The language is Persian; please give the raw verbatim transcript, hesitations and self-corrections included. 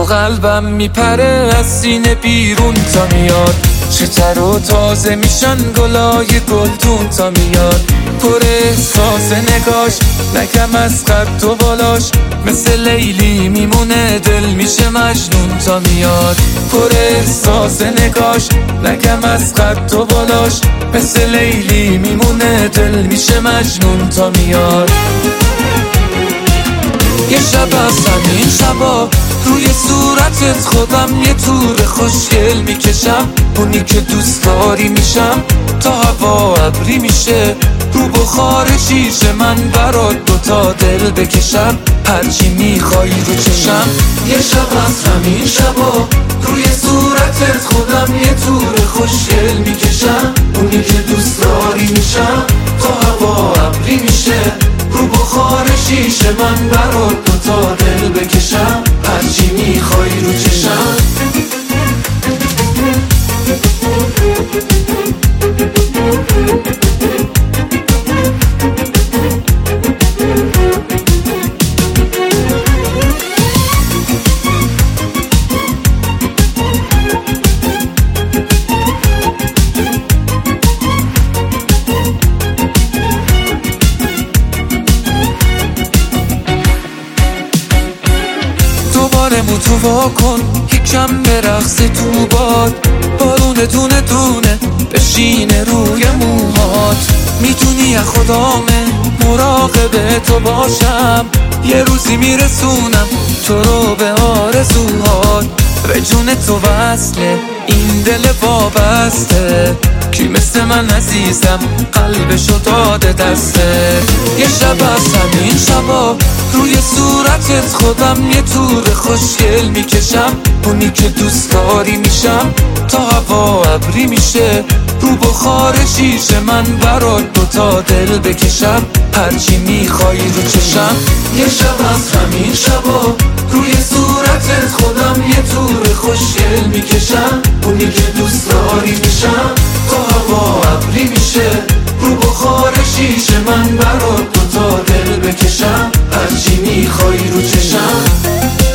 قلبم میپره از سینه بیرون تا میاد، چه تر و تازه میشن گلای گلدون تا میاد. پر احساس نگاش نگم از قد و بالاش، مثل لیلی میمونه دل میشه مجنون تا میاد. پر احساس نگاش نگم از قد و بالاش، مثل لیلی میمونه دل میشه مجنون تا میاد. یه شب از همین شبا روی صورتت خودم یه تور خوشگل میکشم، اونی که دوست داری میشم تا هوا ابری میشه، رو بخار شیشه من برات دوتا دل بکشم، هرچی میخوای رو چشم. یه شب از همین شبا روی صورتت خودم یه تور خوشگل میکشم، اونی که دوست داری میشم تا هوا ابری میشه، رو بخار شیشه من برات دوتا دل بکشم، هرچی میخوای رو چشم. دوباره موتو وا کن یکم به رقص تو باد، بارونه دونه دونه بشینه روی موهات، میتونی از خدامه مراقب تو باشم، یه روزی میرسونم تو رو به آرزوهات، به جون تو وصله این دل وابسته، کی مثل من عزیزم قلبشو داده دسته. یه شب از همین شبا روی صورتت خودم یه تور خوشگل میکشم، اونی که دوست داری میشم تا هوا ابری میشه، رو بخار شیشه من برات دوتا دل بکشم، هرچی میخوای رو چشم. یه شب از همین شبا روی صورتت خودم یه تور خوشگل میکشم، اونی که دوست داری میشم تا هوا ابری میشه، رو بخار شیشه من برات دوتا دل بکشم، هرچی میخوای رو چشم.